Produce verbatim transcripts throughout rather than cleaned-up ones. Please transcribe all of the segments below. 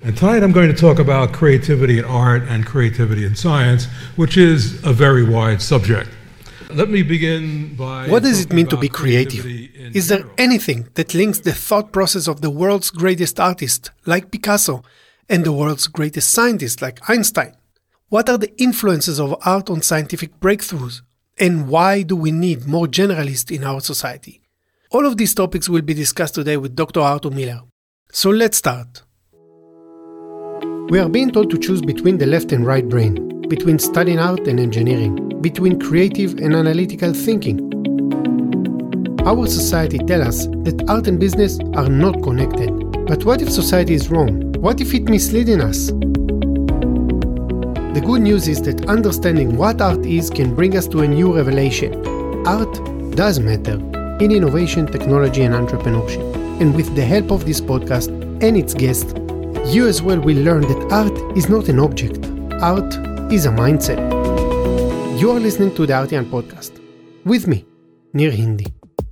And tonight I'm going to talk about creativity in art and creativity in science, which is a very wide subject. Let me begin by... What does it mean to be creative? Is there anything that links the thought process of the world's greatest artist, like Picasso, and the world's greatest scientist, like Einstein? What are the influences of art on scientific breakthroughs? And why do we need more generalists in our society? All of these topics will be discussed today with Doctor Arthur Miller. So let's start. We are being told to choose between the left and right brain, between studying art and engineering, between creative and analytical thinking. Our society tells us that art and business are not connected. But what if society is wrong? What if it's misleading us? The good news is that understanding what art is can bring us to a new revelation. Art does matter in innovation, technology, and entrepreneurship. And with the help of this podcast and its guests, you as well will learn that art is not an object. Art is a mindset. You are listening to the Artian Podcast. With me, Nir Hindi.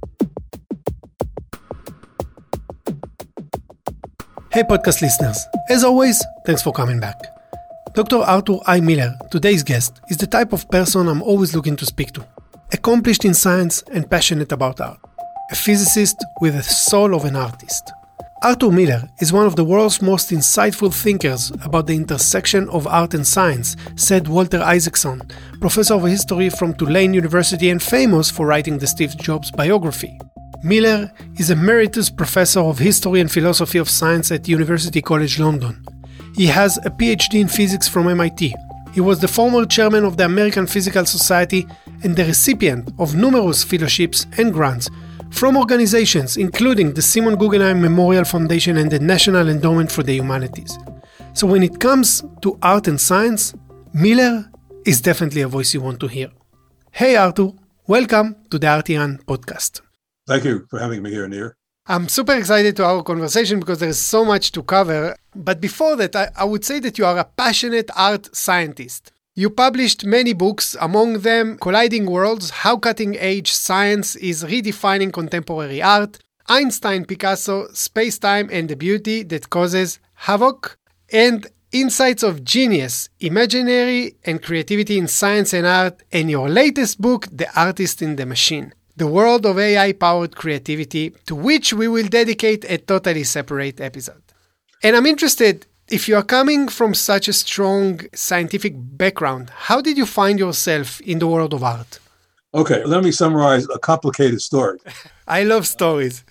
Hey podcast listeners, as always, thanks for coming back. Doctor Arthur I. Miller, today's guest, is the type of person I'm always looking to speak to. Accomplished in science and passionate about art. A physicist with the soul of an artist. Arthur Miller is one of the world's most insightful thinkers about the intersection of art and science, said Walter Isaacson, professor of history from Tulane University and famous for writing the Steve Jobs biography. Miller is Emeritus Professor of History and Philosophy of Science at University College London. He has a P H D in physics from M I T. He was the former chairman of the American Physical Society and the recipient of numerous fellowships and grants from organizations including the Simon Guggenheim Memorial Foundation and the National Endowment for the Humanities. So when it comes to art and science, Miller is definitely a voice you want to hear. Hey Arthur, welcome to the Artian Podcast. Thank you for having me here, Nir. I'm super excited to our conversation because there is so much to cover. But before that, I, I would say that you are a passionate art scientist. You published many books, among them Colliding Worlds, How Cutting-Edge Science is Redefining Contemporary Art, Einstein, Picasso, Space-Time and the Beauty That Causes Havoc, and Insights of Genius, Imaginary and Creativity in Science and Art, and your latest book, The Artist in the Machine, The World of A I-Powered Creativity, to which we will dedicate a totally separate episode. And I'm interested, if you are coming from such a strong scientific background, how did you find yourself in the world of art? Okay, let me summarize a complicated story. I love stories.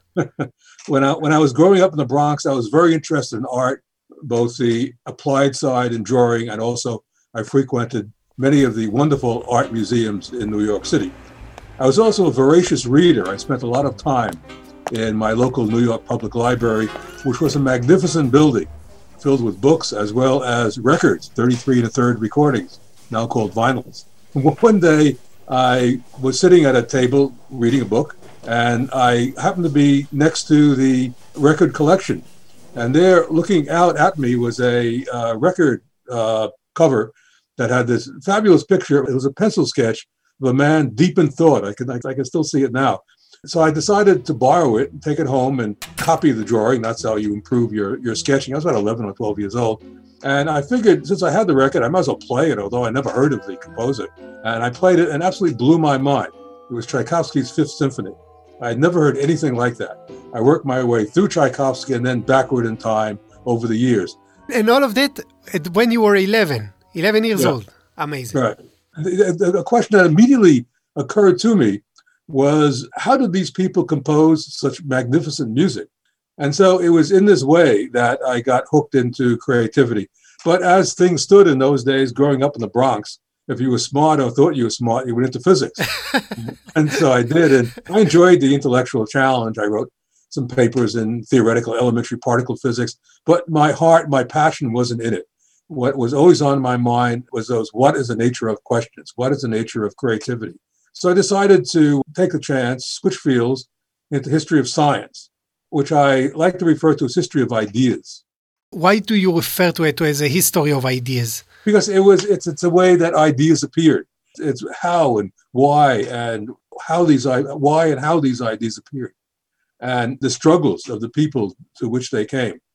when I when I was growing up in the Bronx, I was very interested in art, both the applied side in drawing, and also I frequented many of the wonderful art museums in New York City. I was also a voracious reader. I spent a lot of time in my local New York Public Library, which was a magnificent building filled with books as well as records, thirty-three and a third recordings, now called vinyls. One day, I was sitting at a table reading a book, and I happened to be next to the record collection. And there, looking out at me, was a uh, record uh, cover that had this fabulous picture. It was a pencil sketch of a man deep in thought. I can, I, I can still see it now. So I decided to borrow it and take it home and copy the drawing. That's how you improve your, your sketching. I was about eleven or twelve years old. And I figured since I had the record, I might as well play it, although I never heard of the composer. And I played it and absolutely blew my mind. It was Tchaikovsky's Fifth Symphony. I had never heard anything like that. I worked my way through Tchaikovsky and then backward in time over the years. And all of that when you were eleven, eleven years Yeah. old. Amazing. Right. The, the, the question that immediately occurred to me was, how did these people compose such magnificent music? And so it was in this way that I got hooked into creativity. But as things stood in those days, growing up in the Bronx, if you were smart or thought you were smart, you went into physics. And so I did. And I enjoyed the intellectual challenge. I wrote some papers in theoretical elementary particle physics, but my heart, my passion wasn't in it. What was always on my mind was those, what is the nature of questions? What is the nature of creativity? So I decided to take the chance, switch fields into history of science, which I like to refer to as history of ideas. Why do you refer to it as a history of ideas? Because it was it's it's a way that ideas appeared. It's how and why and how these why and how these ideas appeared, and the struggles of the people to which they came.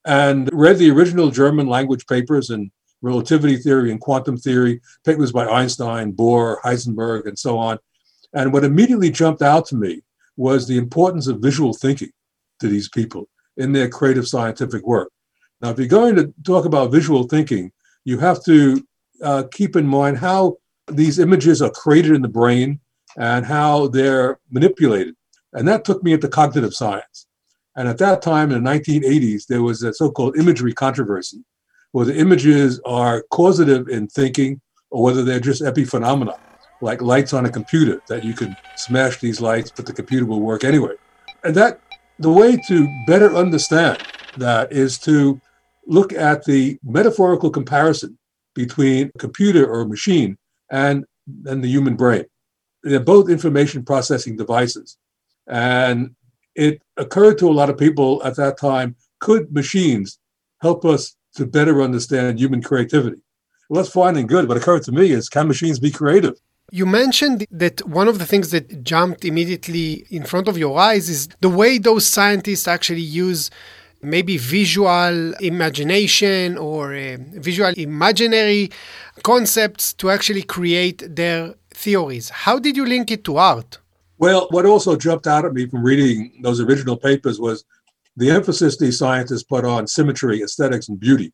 and read the original German language papers in relativity theory and quantum theory, papers by Einstein, Bohr, Heisenberg, and so on. And what immediately jumped out to me was the importance of visual thinking to these people in their creative scientific work. Now, if you're going to talk about visual thinking, you have to uh, keep in mind how these images are created in the brain and how they're manipulated. And that took me into cognitive science. And at that time, in the nineteen eighties, there was a so-called imagery controversy, where the images are causative in thinking or whether they're just epiphenomena, like lights on a computer, that you can smash these lights, but the computer will work anyway. And that the way to better understand that is to look at the metaphorical comparison between a computer or a machine and, and the human brain. They're both information processing devices. And it occurred to a lot of people at that time, could machines help us to better understand human creativity? Well, that's fine and good. What occurred to me is, can machines be creative? You mentioned that one of the things that jumped immediately in front of your eyes is the way those scientists actually use maybe visual imagination or uh, visual imaginary concepts to actually create their theories. How did you link it to art? Well, what also jumped out at me from reading those original papers was the emphasis these scientists put on symmetry, aesthetics, and beauty.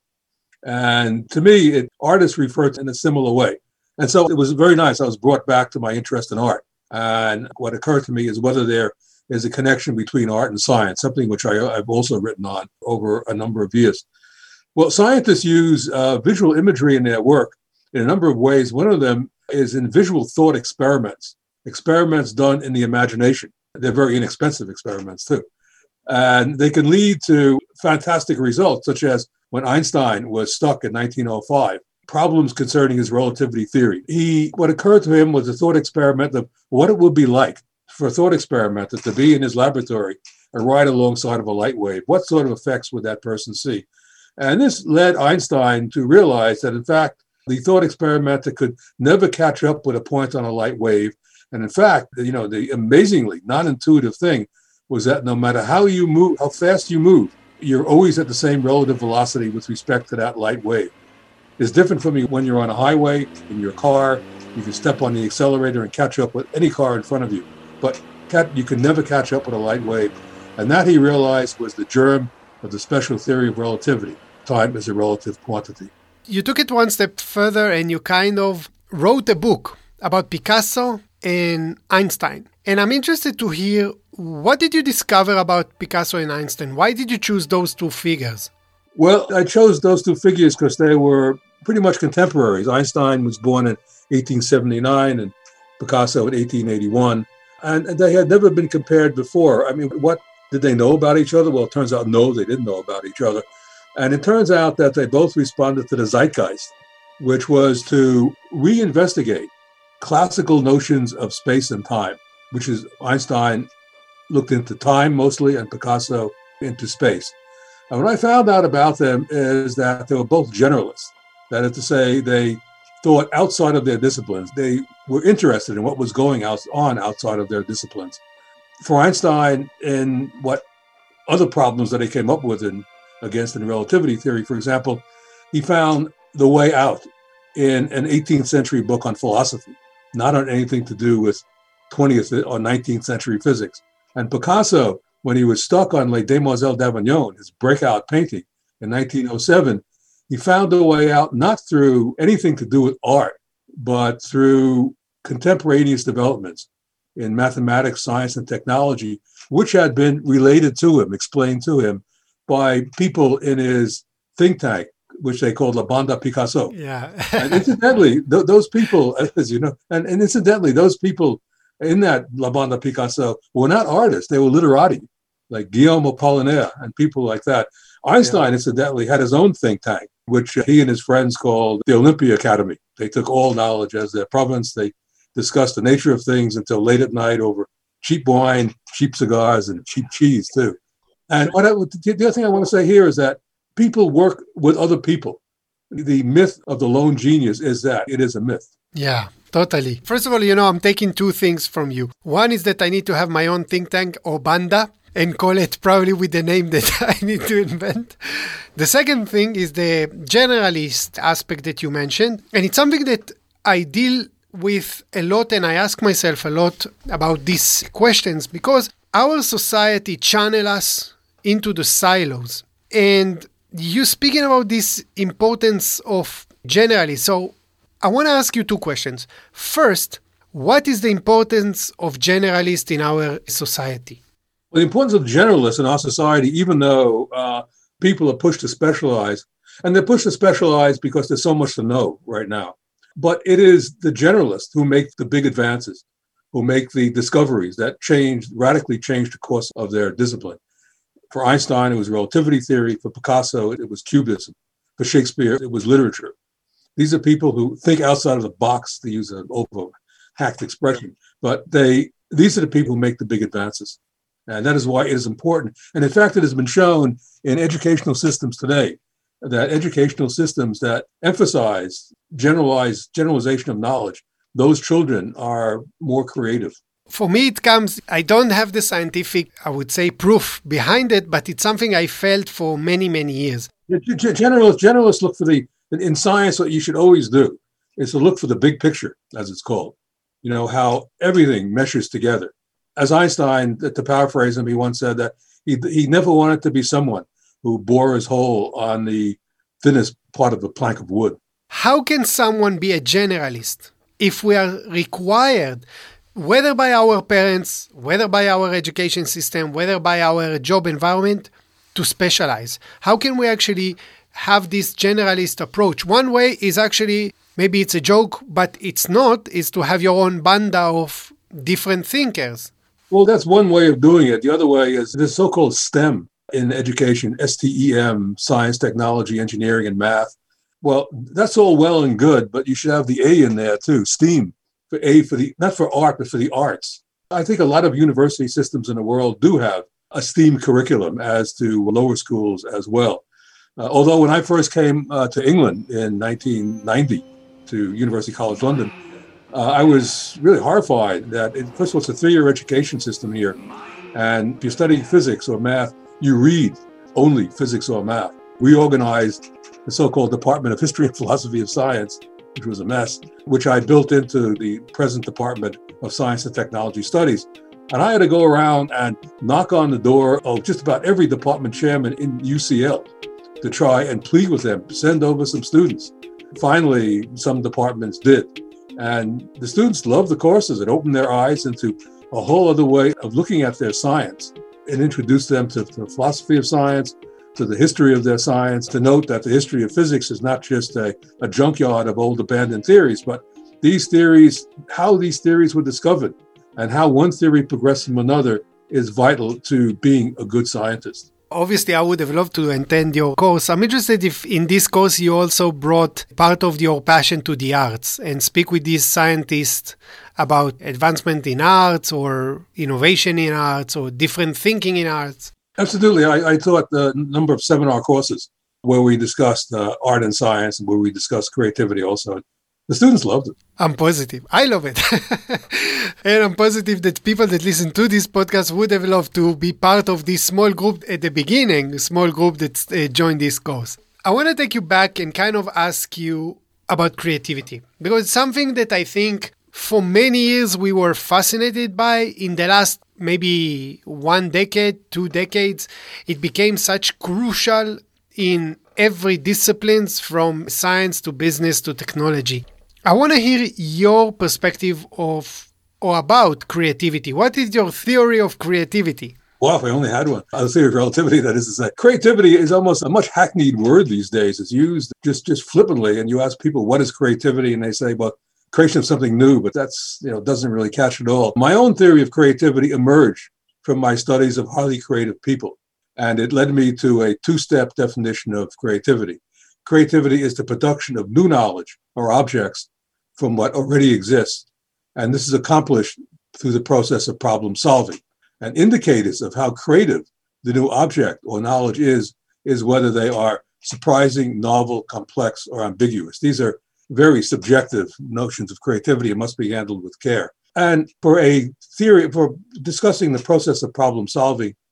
And to me, it, artists refer to it in a similar way. And so it was very nice. I was brought back to my interest in art. And what occurred to me is whether there is a connection between art and science, something which I, I've also written on over a number of years. Well, scientists use uh, visual imagery in their work in a number of ways. One of them is in visual thought experiments, experiments done in the imagination. They're very inexpensive experiments, too. And they can lead to fantastic results, such as when Einstein was stuck in nineteen oh five. Problems concerning his relativity theory. He, what occurred to him was a thought experiment of what it would be like for a thought experimenter to be in his laboratory and ride alongside of a light wave. What sort of effects would that person see? And this led Einstein to realize that, in fact, the thought experimenter could never catch up with a point on a light wave. And in fact, you know, the amazingly non-intuitive thing was that no matter how you move, how fast you move, you're always at the same relative velocity with respect to that light wave. It's different from when you're on a highway, in your car, you can step on the accelerator and catch up with any car in front of you. But you can never catch up with a light wave. And that, he realized, was the germ of the special theory of relativity. Time is a relative quantity. You took it one step further and you kind of wrote a book about Picasso and Einstein. And I'm interested to hear, what did you discover about Picasso and Einstein? Why did you choose those two figures? Well, I chose those two figures because they were pretty much contemporaries. Einstein was born in eighteen seventy-nine and Picasso in eighteen eighty-one. And they had never been compared before. I mean, what did they know about each other? Well, it turns out, no, they didn't know about each other. And it turns out that they both responded to the zeitgeist, which was to reinvestigate classical notions of space and time, which is Einstein looked into time mostly and Picasso into space. And what I found out about them is that they were both generalists. That is to say, they thought outside of their disciplines. They were interested in what was going on outside of their disciplines. For Einstein, in what other problems that he came up with in against in relativity theory, for example, he found the way out in an eighteenth century book on philosophy, not on anything to do with twentieth or nineteenth century physics. And Picasso, when he was stuck on Les Demoiselles d'Avignon, his breakout painting in nineteen oh seven, he found a way out not through anything to do with art, but through contemporaneous developments in mathematics, science, and technology, which had been related to him, explained to him by people in his think tank, which they called La Banda Picasso. Yeah. And incidentally, th- those people, as you know, and, and incidentally, those people in that La Banda Picasso were not artists, they were literati, like Guillaume Apollinaire and people like that. Einstein, yeah. incidentally, had his own think tank, which he and his friends called the Olympia Academy. They took all knowledge as their province. They discussed the nature of things until late at night over cheap wine, cheap cigars, and cheap cheese, too. And what I, the other thing I want to say here is that people work with other people. The myth of the lone genius is that it is a myth. Yeah, totally. First of all, you know, I'm taking two things from you. One is that I need to have my own think tank or banda, and call it probably with the name that I need to invent. The second thing is the generalist aspect that you mentioned. And it's something that I deal with a lot, and I ask myself a lot about these questions because our society channel us into the silos. And you speaking about this importance of generalists. So I want to ask you two questions. First, what is the importance of generalists in our society? Well, the importance of generalists in our society, even though uh, people are pushed to specialize, and they're pushed to specialize because there's so much to know right now. But it is the generalists who make the big advances, who make the discoveries that change, radically change the course of their discipline. For Einstein, it was relativity theory. For Picasso, it was cubism. For Shakespeare, it was literature. These are people who think outside of the box, to use an over-hacked expression. But they these are the people who make the big advances. And that is why it is important. And in fact, it has been shown in educational systems today that educational systems that emphasize generalized generalization of knowledge, those children are more creative. For me, it comes, I don't have the scientific, I would say, proof behind it, but it's something I felt for many, many years. Generalists, generalists look for the, in science, what you should always do is to look for the big picture, as it's called. You know, how everything meshes together. As Einstein, to paraphrase him, he once said that he, he never wanted to be someone who bore his hole on the thinnest part of a plank of wood. How can someone be a generalist if we are required, whether by our parents, whether by our education system, whether by our job environment, to specialize? How can we actually have this generalist approach? One way is actually, maybe it's a joke, but it's not, is to have your own banda of different thinkers. Well, that's one way of doing it. The other way is the so-called STEM in education, S T E M, science, technology, engineering, and math. Well, that's all well and good, but you should have the A in there too, STEAM, for A for the, not for art, but for the arts. I think a lot of university systems in the world do have a STEAM curriculum as to lower schools as well. Uh, although when I first came uh, to England in nineteen ninety to University College London, uh, I was really horrified that, it, first of all, it's a three-year education system here. And if you study physics or math, you read only physics or math. We organized the so-called Department of History and Philosophy of Science, which was a mess, which I built into the present Department of Science and Technology Studies. And I had to go around and knock on the door of just about every department chairman in U C L to try and plead with them, send over some students. Finally, some departments did. And the students loved the courses. It opened their eyes into a whole other way of looking at their science. It introduced them to the philosophy of science, to the history of their science, to note that the history of physics is not just a, a junkyard of old abandoned theories, but these theories, how these theories were discovered and how one theory progressed from another is vital to being a good scientist. Obviously, I would have loved to attend your course. I'm interested if in this course you also brought part of your passion to the arts and speak with these scientists about advancement in arts or innovation in arts or different thinking in arts. Absolutely. I, I taught a number of seminar courses where we discussed uh, art and science and where we discussed creativity also. The students loved it. I'm positive. I love it. And I'm positive that people that listen to this podcast would have loved to be part of this small group at the beginning, small group that uh, joined this course. I want to take you back and kind of ask you about creativity, because it's something that I think for many years we were fascinated by. In the last maybe one decade, two decades, it became such crucial in every disciplines from science to business to technology. I want to hear your perspective of or about creativity. What is your theory of creativity? Well, if I only had one. A theory of relativity, that is to say. Creativity is almost a much hackneyed word these days. It's used just, just flippantly, and you ask people, what is creativity? And they say, well, creation of something new, but that's, you know, doesn't really catch at all. My own theory of creativity emerged from my studies of highly creative people. And it led me to a two-step definition of creativity. Creativity is the production of new knowledge or objects from what already exists. And this is accomplished through the process of problem solving. And indicators of how creative the new object or knowledge is, is whether they are surprising, novel, complex, or ambiguous. These are very subjective notions of creativity and must be handled with care. And for a theory, for discussing the process of problem solving,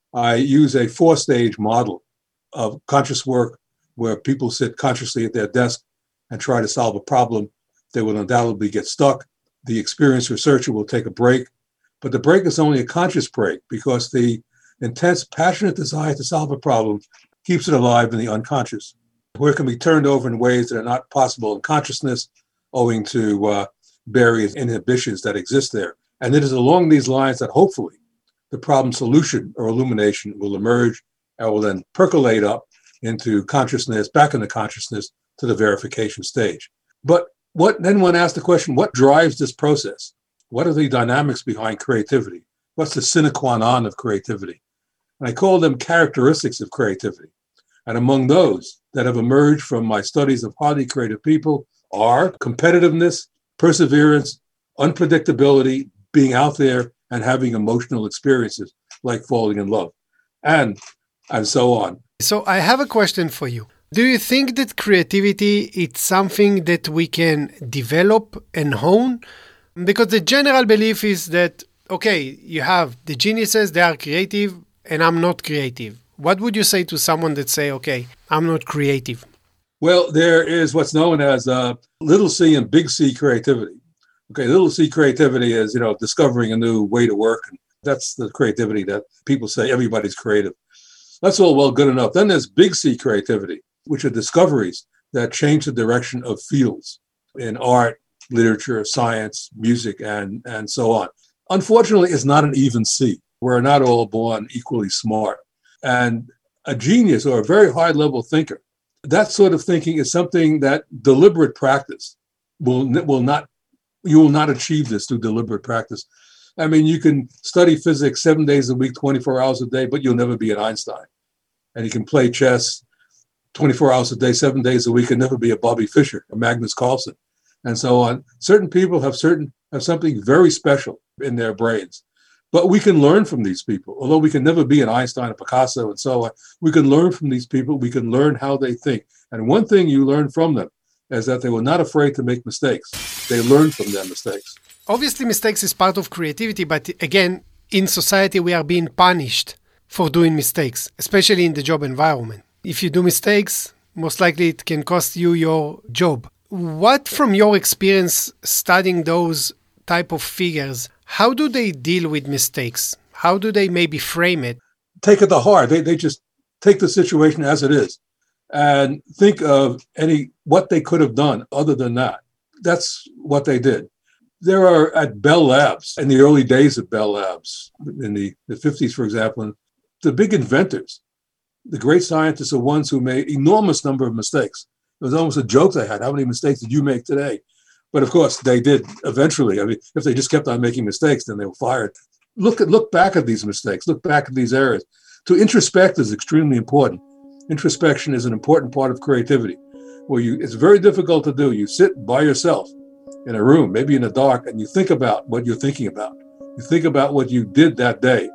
I use a four-stage model of conscious work where people sit consciously at their desk and try to solve a problem. They will undoubtedly get stuck. The experienced researcher will take a break, but the break is only a conscious break because the intense, passionate desire to solve a problem keeps it alive in the unconscious, where it can be turned over in ways that are not possible in consciousness owing to uh, various inhibitions that exist there. And it is along these lines that hopefully the problem solution or illumination will emerge and will then percolate up into consciousness, back into consciousness to the verification stage. But what then one asks the question, what drives this process? What are the dynamics behind creativity? What's the sine qua non of creativity? And I call them characteristics of creativity. And among those that have emerged from my studies of highly creative people are competitiveness, perseverance, unpredictability, being out there and having emotional experiences like falling in love, and and so on. So I have a question for you. Do you think that creativity is something that we can develop and hone? Because the general belief is that, okay, you have the geniuses, they are creative, and I'm not creative. What would you say to someone that say, okay, I'm not creative? Well, there is what's known as uh, little c and big C creativity. Okay, little c creativity is, you know, discovering a new way to work. And that's the creativity that people say everybody's creative. That's all well good enough. Then there's big C creativity, which are discoveries that change the direction of fields in art, literature, science, music, and, and so on. Unfortunately, it's not an even C. We're not all born equally smart. And a genius or a very high-level thinker, that sort of thinking is something that deliberate practice will, will not, you will not achieve this through deliberate practice. I mean, you can study physics seven days a week, twenty-four hours a day, but you'll never be an Einstein. And you can play chess twenty-four hours a day, seven days a week, and never be a Bobby Fischer, a Magnus Carlsen, and so on. Certain people have certain have something very special in their brains. But we can learn from these people. Although we can never be an Einstein, a Picasso, and so on, we can learn from these people. We can learn how they think. And one thing you learn from them is that they were not afraid to make mistakes. They learn from their mistakes. Obviously, mistakes is part of creativity, but again, in society, we are being punished for doing mistakes, especially in the job environment. If you do mistakes, most likely it can cost you your job. What, from your experience studying those type of figures, how do they deal with mistakes? How do they maybe frame it? Take it to heart. They, they just take the situation as it is and think of any what they could have done other than that. That's what they did. There are at Bell Labs, in the early days of Bell Labs, in the, the fifties, for example, the big inventors, the great scientists are ones who made enormous number of mistakes. It was almost a joke they had. How many mistakes did you make today? But of course, they did eventually. I mean, if they just kept on making mistakes, then they were fired. Look at look back at these mistakes. Look back at these errors. To introspect is extremely important. Introspection is an important part of creativity, where you it's very difficult to do. You sit by yourself in a room, maybe in the dark, and you think about what you're thinking about. You think about what you did that day,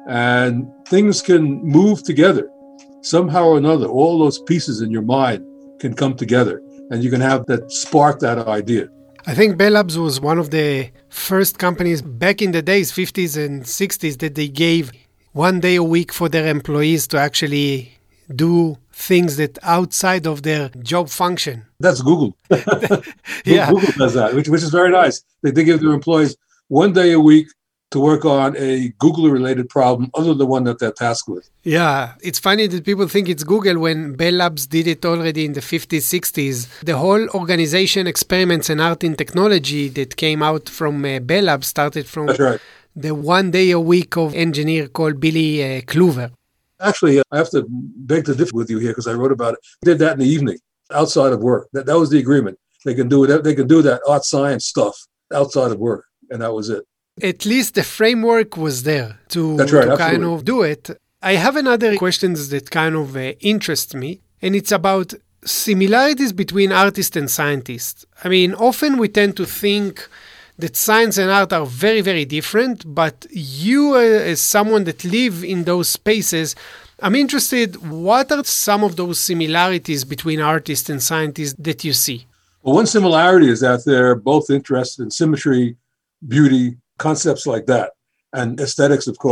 and things can move together somehow or another. All those pieces in your mind can come together, and you can have that spark, that idea. I think Bell Labs was one of the first companies back in the days, fifties and sixties, that they gave one day a week for their employees to actually do things that outside of their job function. That's Google. Yeah. Google does that, which, which is very nice. They, they give their employees one day a week to work on a Google-related problem other than the one that they're tasked with. Yeah, it's funny that people think it's Google when Bell Labs did it already in the fifties, sixties. The whole organization, experiments and art in technology that came out from uh, Bell Labs started from That's right. the one day a week of engineer called Billy uh, Kluver. Actually, uh, I have to beg to differ with you here because I wrote about it. I did that in the evening, outside of work. That, that was the agreement. They can do it. They can do that art science stuff outside of work, and that was it. At least the framework was there to, That's right, to kind absolutely. of do it. I have another question that kind of uh, interests me, and it's about similarities between artists and scientists. I mean, often we tend to think that science and art are very, very different, but you uh, as someone that live in those spaces, I'm interested, what are some of those similarities between artists and scientists that you see? Well, one similarity is that they're both interested in symmetry, beauty, concepts like that, and aesthetics, of course.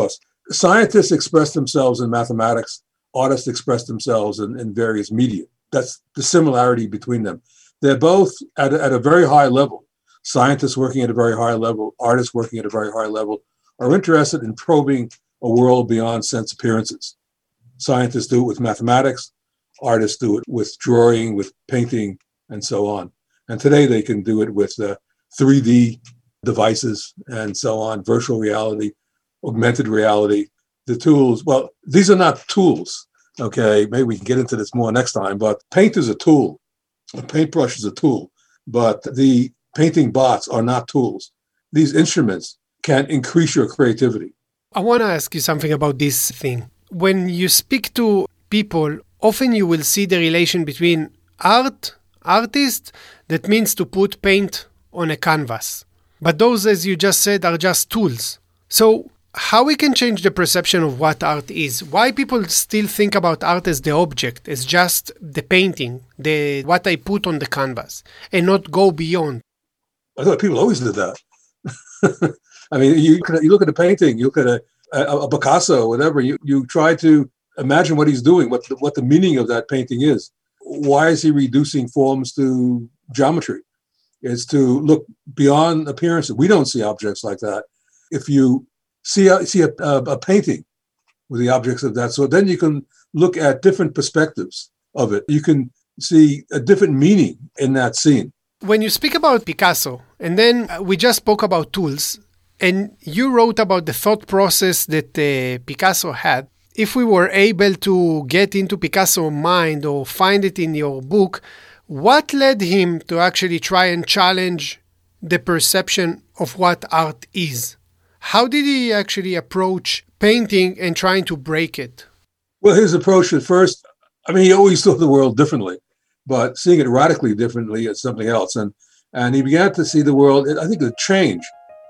scientists express themselves in mathematics, artists express themselves in, in various media. That's the similarity between them. They're both at a, at a very high level. Scientists working at a very high level, artists working at a very high level, are interested in probing a world beyond sense appearances. Scientists do it with mathematics, artists do it with drawing, with painting, and so on. And today they can do it with uh, three D devices and so on, virtual reality, augmented reality. The tools, well, these are not tools, okay? Maybe we can get into this more next time, but paint is a tool. A paintbrush is a tool, but the painting bots are not tools. These instruments can increase your creativity. I want to ask you something about this thing. When you speak to people, often you will see the relation between art, artist, that means to put paint on a canvas. But those, as you just said, are just tools. So how we can change the perception of what art is? Why people still think about art as the object, as just the painting, the what I put on the canvas, and not go beyond? I thought people always did that. I mean, you, you look at a painting, you look at a, a, a Picasso, whatever, you, you try to imagine what he's doing, what the, what the meaning of that painting is. Why is he reducing forms to geometry? It's to look beyond appearances. We don't see objects like that. If you see a, see a, a, a painting with the objects of that sort, then you can look at different perspectives of it. You can see a different meaning in that scene. When you speak about Picasso, and then we just spoke about tools, and you wrote about the thought process that uh, Picasso had, if we were able to get into Picasso's mind or find it in your book, what led him to actually try and challenge the perception of what art is? How did he actually approach painting and trying to break it? Well, his approach at first, I mean, he always saw the world differently, but seeing it radically differently is something else. And and he began to see the world, I think the change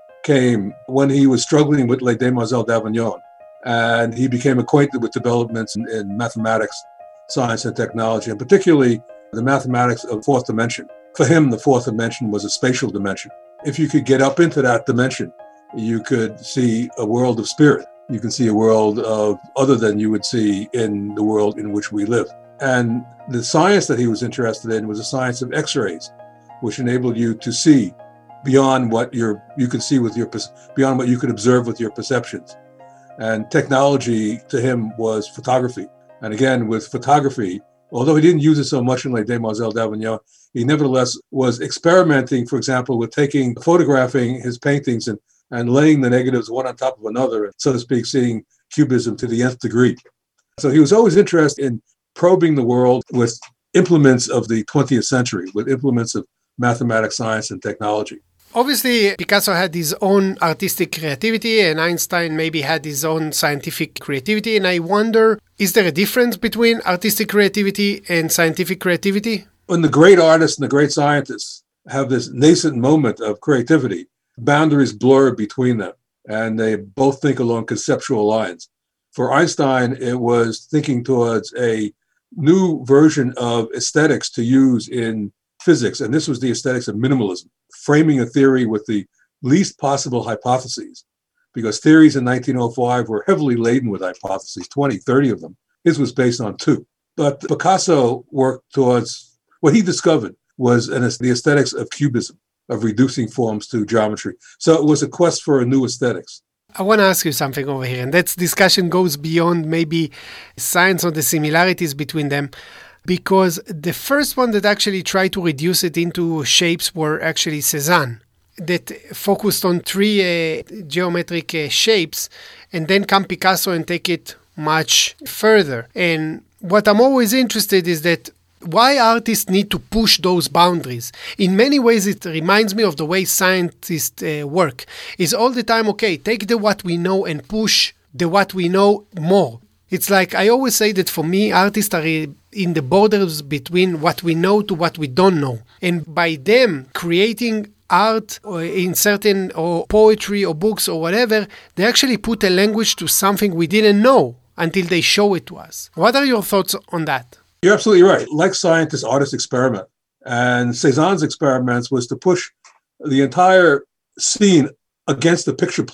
came when he was struggling with Les Demoiselles d'Avignon. And he became acquainted with developments in, in mathematics, science, and technology, and particularly the mathematics of fourth dimension. For him, the fourth dimension was a spatial dimension. If you could get up into that dimension, you could see a world of spirit. You can see a world of other than you would see in the world in which we live. And the science that he was interested in was a science of X-rays, which enabled you to see beyond what your you could see with your beyond what you could observe with your perceptions. And technology to him was photography. And again, with photography, although he didn't use it so much in Les Demoiselles d'Avignon, he nevertheless was experimenting, for example, with taking, photographing his paintings and, and laying the negatives one on top of another, so to speak, seeing cubism to the nth degree. So he was always interested in probing the world with implements of the twentieth century, with implements of mathematics, science, and technology. Obviously, Picasso had his own artistic creativity and Einstein maybe had his own scientific creativity. And I wonder, is there a difference between artistic creativity and scientific creativity? When the great artists and the great scientists have this nascent moment of creativity, boundaries blur between them and they both think along conceptual lines. For Einstein, it was thinking towards a new version of aesthetics to use in physics. And this was the aesthetics of minimalism, framing a theory with the least possible hypotheses, because theories in nineteen oh five were heavily laden with hypotheses, twenty, thirty of them. His was based on two. But Picasso worked towards, what he discovered was an, the aesthetics of cubism, of reducing forms to geometry. So it was a quest for a new aesthetics. I want to ask you something over here, and that discussion goes beyond maybe science or the similarities between them. Because the first one that actually tried to reduce it into shapes were actually Cézanne, that focused on three uh, geometric uh, shapes, and then come Picasso and take it much further. And what I'm always interested is that why artists need to push those boundaries. In many ways, it reminds me of the way scientists uh, work. Is all the time, okay, take the what we know and push the what we know more. It's like I always say that for me, artists are in the borders between what we know to what we don't know. And by them creating art or in certain or poetry or books or whatever, they actually put a language to something we didn't know until they show it to us. What are your thoughts on that? You're absolutely right. Like scientists, artists experiment. And Cézanne's experiments was to push the entire scene against the picture plane.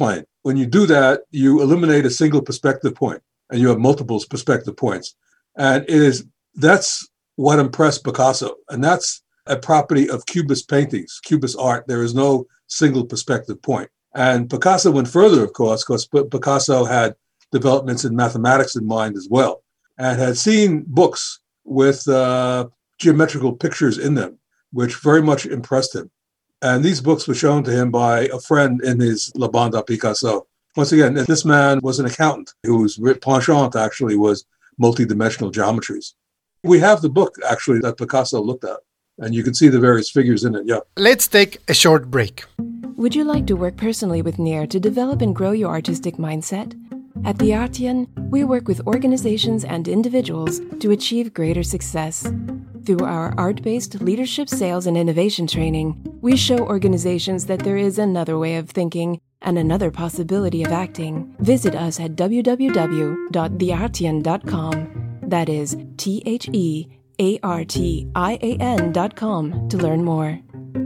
when you do that, you eliminate a single perspective point and you have multiple perspective points. And it is that's what impressed Picasso. And that's a property of Cubist paintings, Cubist art. There is no single perspective point. And Picasso went further, of course, because Picasso had developments in mathematics in mind as well, and had seen books with uh, geometrical pictures in them, which very much impressed him. And these books were shown to him by a friend in his Le Bande à Picasso. Once again, this man was an accountant whose penchant actually was multidimensional geometries. We have the book, actually, that Picasso looked at, and you can see the various figures in it, yeah. Let's take a short break. Would you like to work personally with Nir to develop and grow your artistic mindset? At The Artian, we work with organizations and individuals to achieve greater success. Through our art-based leadership, sales, and innovation training, we show organizations that there is another way of thinking and another possibility of acting. Visit us at w w w dot the artian dot com. That is T H E A R T I A N dot com to learn more.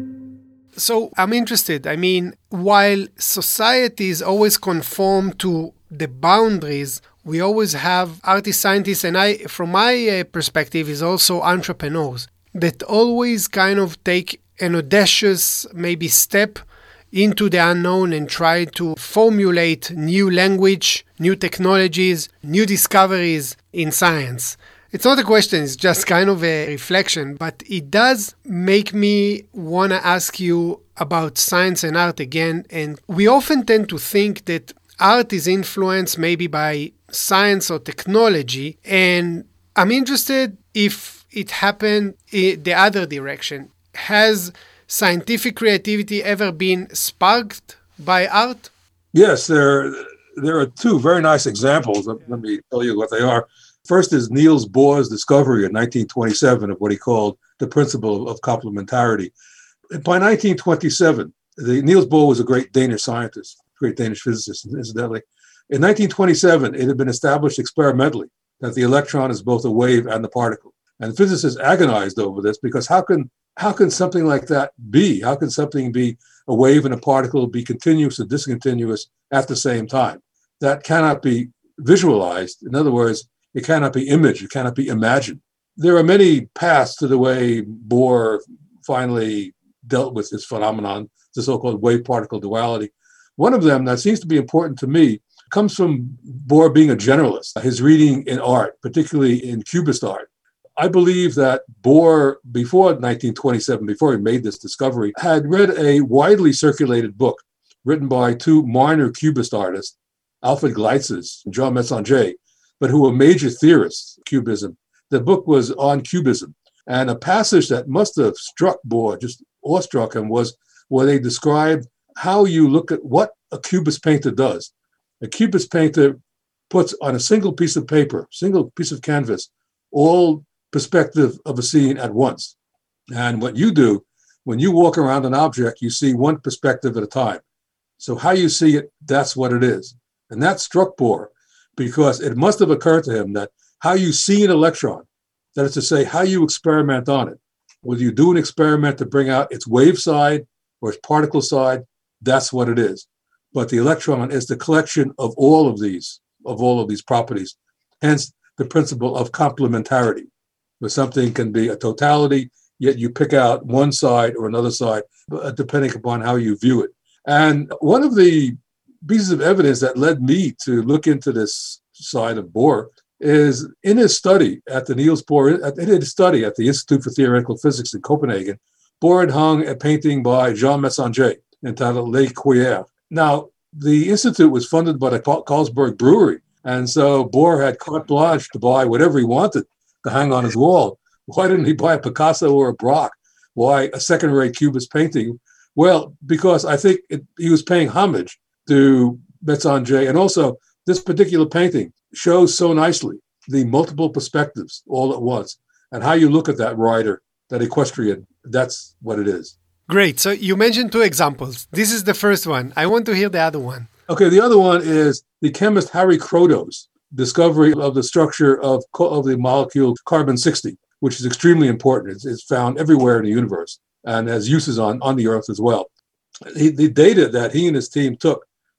So I'm interested. I mean, while societies always conform to the boundaries, we always have artists, scientists, and I, from my uh, perspective, is also entrepreneurs that always kind of take an audacious maybe step into the unknown and try to formulate new language, new technologies, new discoveries in science. It's not a question, it's just kind of a reflection, but it does make me want to ask you about science and art again. And we often tend to think that art is influenced maybe by science or technology. And I'm interested if it happened in the other direction. Has scientific creativity ever been sparked by art? Yes, there, there are two very nice examples. Let me tell you what they are. First is Niels Bohr's discovery in nineteen twenty-seven of what he called the principle of complementarity. By nineteen twenty-seven, the, Niels Bohr was a great Danish scientist, great Danish physicist, incidentally. In nineteen twenty-seven, it had been established experimentally that the electron is both a wave and the particle. And physicists agonized over this because how can how can something like that be? How can something be a wave and a particle be continuous and discontinuous at the same time? That cannot be visualized. In other words, it cannot be imaged. It cannot be imagined. There are many paths to the way Bohr finally dealt with this phenomenon, the so-called wave-particle duality. One of them that seems to be important to me comes from Bohr being a generalist, his reading in art, particularly in Cubist art. I believe that Bohr, before nineteen twenty-seven, before he made this discovery, had read a widely circulated book written by two minor Cubist artists, Alfred Gleitzes and Jean Metzinger, but who were major theorists of Cubism. The book was on Cubism. And a passage that must have struck Bohr, just awestruck him, was where they described how you look at what a Cubist painter does. A Cubist painter puts on a single piece of paper, single piece of canvas, all perspective of a scene at once. And what you do, when you walk around an object, you see one perspective at a time. So how you see it, that's what it is. And that struck Bohr, because it must have occurred to him that how you see an electron, that is to say, how you experiment on it, whether you do an experiment to bring out its wave side or its particle side, that's what it is. But the electron is the collection of all of these, of all of these properties. Hence, the principle of complementarity, where something can be a totality, yet you pick out one side or another side, depending upon how you view it. And one of the pieces of evidence that led me to look into this side of Bohr is in his study at the Niels Bohr, in his study at the Institute for Theoretical Physics in Copenhagen, Bohr had hung a painting by Jean Metzinger entitled Les Cuillères. Now, the institute was funded by the Carlsberg Brewery, and so Bohr had carte blanche to buy whatever he wanted to hang on his wall. Why didn't he buy a Picasso or a Braque? Why a second-rate Cubist painting? Well, because I think it, he was paying homage to Metzinger, and also this particular painting shows so nicely the multiple perspectives all at once, and how you look at that rider, that equestrian, that's what it is. Great. So you mentioned two examples. This is the first one. I want to hear the other one. Okay, the other one is the chemist Harry Kroto's discovery of the structure of, of the molecule carbon sixty, which is extremely important. It's, it's found everywhere in the universe and has uses on, on the Earth as well. He, the data that he and his team took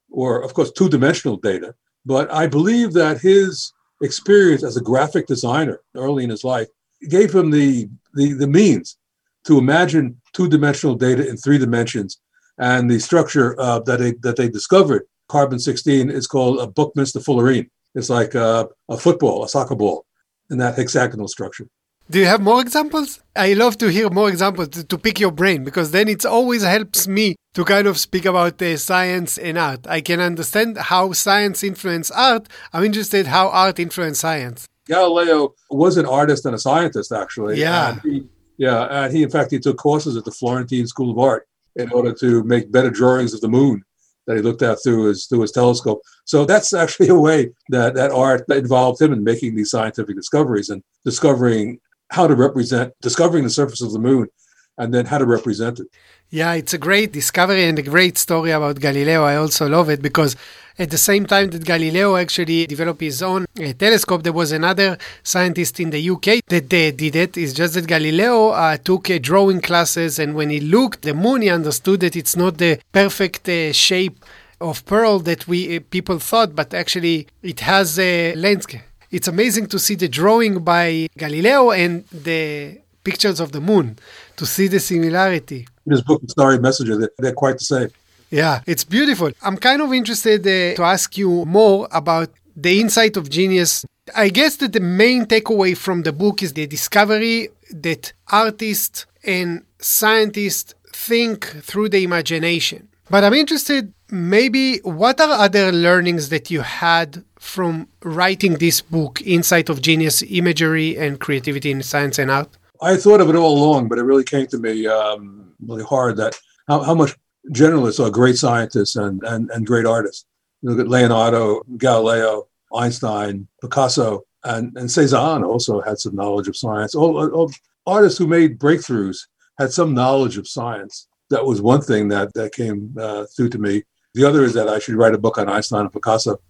or of course, two-dimensional data. But I believe that his experience as a graphic designer early in his life gave him the, the, the means to imagine two-dimensional data in three dimensions. And the structure uh, that they that they discovered, carbon sixteen, is called a Buckminster fullerene. It's like a, a football, a soccer ball, in that hexagonal structure. Do you have more examples? I love to hear more examples to, to pick your brain, because then it always helps me to kind of speak about uh, science and art. I can understand how science influences art. I'm interested how art influenced science. Galileo was an artist and a scientist, actually. Yeah. And he, yeah, and he, in fact, he took courses at the Florentine School of Art in order to make better drawings of the moon that he looked at through his through his telescope. So that's actually a way that, that art involved him in making these scientific discoveries and discovering how to represent, discovering the surface of the moon, and then how to represent it. Yeah, it's a great discovery and a great story about Galileo. I also love it because at the same time that Galileo actually developed his own uh, telescope, there was another scientist in the U K that uh, did it. It's just that Galileo uh, took uh, drawing classes, and when he looked at the moon, he understood that it's not the perfect uh, shape of pearl that we uh, people thought, but actually it has a landscape. It's amazing to see the drawing by Galileo and the pictures of the moon, to see the similarity. In his book, The Starry Messenger, they're, they're quite the same. Yeah, it's beautiful. I'm kind of interested uh, to ask you more about the insight of genius. I guess that the main takeaway from the book is the discovery that artists and scientists think through the imagination. But I'm interested, maybe, what are other learnings that you had from writing this book, Insight of Genius, Imagery and Creativity in Science and Art? I thought of it all along, but it really came to me um, really hard that how, how much generalists are great scientists and, and, and great artists. You look at Leonardo, Galileo, Einstein, Picasso, and, and Cézanne also had some knowledge of science. All, all artists who made breakthroughs had some knowledge of science. That was one thing that, that came uh, through to me. The other is that I should write a book on Einstein and Picasso.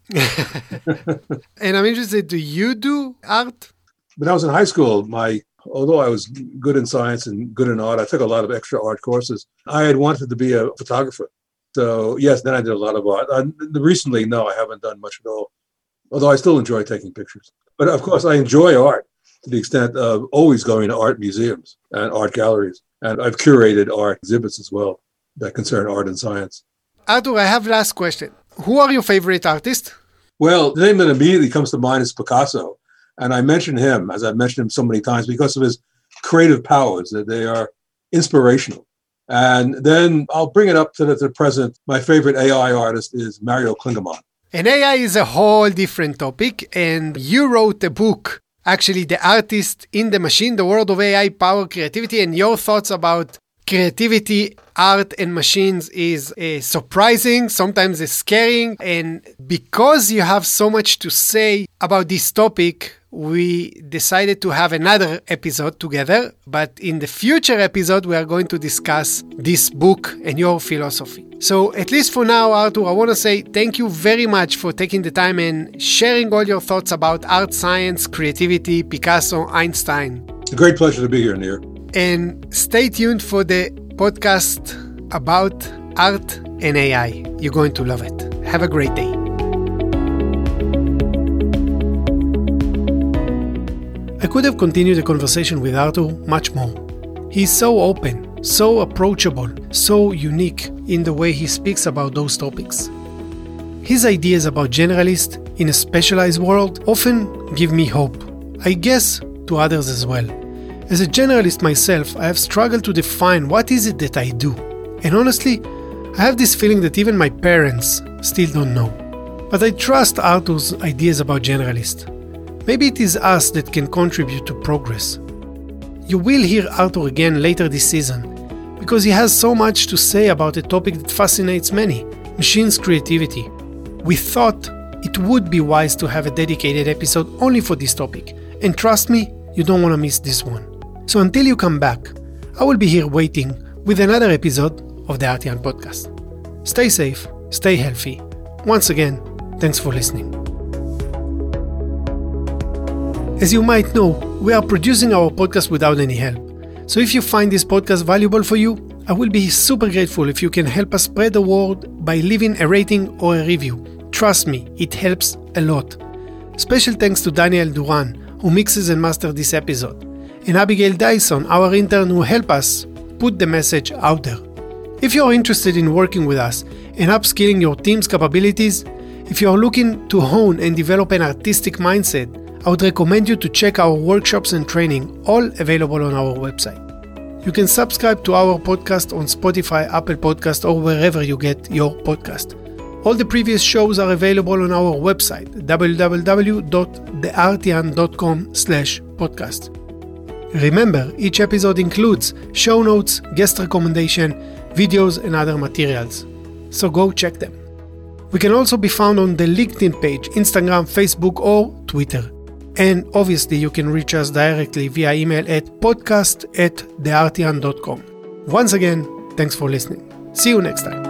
And I'm interested, do you do art? When I was in high school, my although I was good in science and good in art, I took a lot of extra art courses. I had wanted to be a photographer. So, yes, then I did a lot of art. I, recently, no, I haven't done much at all, although I still enjoy taking pictures. But, of course, I enjoy art to the extent of always going to art museums and art galleries. And I've curated art exhibits as well that concern art and science. Artur, I have last question. Who are your favorite artists? Well, the name that immediately comes to mind is Picasso. And I mention him, as I've mentioned him so many times, because of his creative powers, that they are inspirational. And then I'll bring it up to the, to the present. My favorite A I artist is Mario Klingemann. And A I is a whole different topic. And you wrote a book, actually, The Artist in the Machine, The World of A I, Power, Creativity, and your thoughts about creativity, art, and machines is uh, surprising, sometimes it's scaring. And because you have so much to say about this topic, we decided to have another episode together. But in the future episode, we are going to discuss this book and your philosophy. So at least for now, Artur, I want to say thank you very much for taking the time and sharing all your thoughts about art, science, creativity, Picasso, Einstein. It's a great pleasure to be here, Nir. And stay tuned for the podcast about art and A I. You're going to love it. Have a great day. I could have continued the conversation with Artur much more. He's so open, so approachable, so unique in the way he speaks about those topics. His ideas about generalists in a specialized world often give me hope, I guess to others as well. As a generalist myself, I have struggled to define what is it that I do. And honestly, I have this feeling that even my parents still don't know. But I trust Artur's ideas about generalists. Maybe it is us that can contribute to progress. You will hear Artur again later this season, because he has so much to say about a topic that fascinates many, machines creativity. We thought it would be wise to have a dedicated episode only for this topic, and trust me, you don't want to miss this one. So until you come back, I will be here waiting with another episode of the Artian Podcast. Stay safe, stay healthy. Once again, thanks for listening. As you might know, we are producing our podcast without any help. So if you find this podcast valuable for you, I will be super grateful if you can help us spread the word by leaving a rating or a review. Trust me, it helps a lot. Special thanks to Daniel Duran, who mixes and masters this episode, and Abigail Dyson, our intern who helped us put the message out there. If you're interested in working with us and upskilling your team's capabilities, if you're looking to hone and develop an artistic mindset, I would recommend you to check our workshops and training, all available on our website. You can subscribe to our podcast on Spotify, Apple Podcast, or wherever you get your podcast. All the previous shows are available on our website, w w w dot the artian dot com slash podcast. Remember, each episode includes show notes, guest recommendation, videos, and other materials. So go check them. We can also be found on the LinkedIn page, Instagram, Facebook, or Twitter. And obviously, you can reach us directly via email at podcast at the artian dot com. Once again, thanks for listening. See you next time.